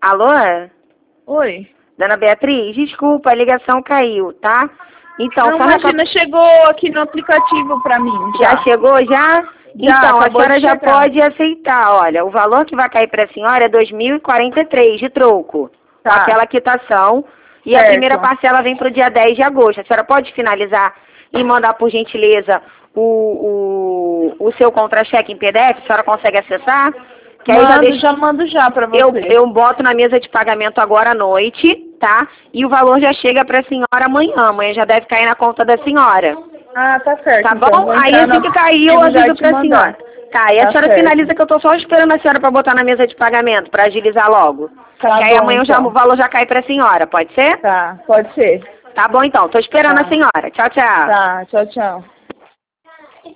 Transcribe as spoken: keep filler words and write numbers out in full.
Alô? Oi. Dona Beatriz, desculpa, a ligação caiu, tá? Então, Não, só imagina, nessa... chegou aqui no aplicativo pra mim. Já, Já chegou, já? Já, Então, a acabou senhora de já chegar. pode aceitar, olha, o valor que vai cair para a senhora é dois mil e quarenta e três de troco, Tá. com aquela quitação, e Certo. a primeira parcela vem para o dia dez de agosto. A senhora pode finalizar e mandar, por gentileza, o, o, o seu contra-cheque em P D F? A senhora consegue acessar? Que aí Mando, já, já, deixa... mando já pra você. eu, eu boto na mesa de pagamento agora à noite, tá? E o valor já chega para a senhora amanhã. Amanhã já deve cair na conta da senhora. Ah, tá certo. Tá então, bom? vou Aí entrar assim no que cair, eu aplicativo já aviso te pra mandar. senhora. Tá, e a Tá senhora certo. finaliza que eu tô só esperando a senhora pra botar na mesa de pagamento, pra agilizar logo. Tá que aí bom, amanhã já, então. o valor já cai pra senhora, pode ser? Tá, pode ser. Tá bom então, tô esperando Tá. a senhora. Tchau, tchau. Tá, tchau, tchau.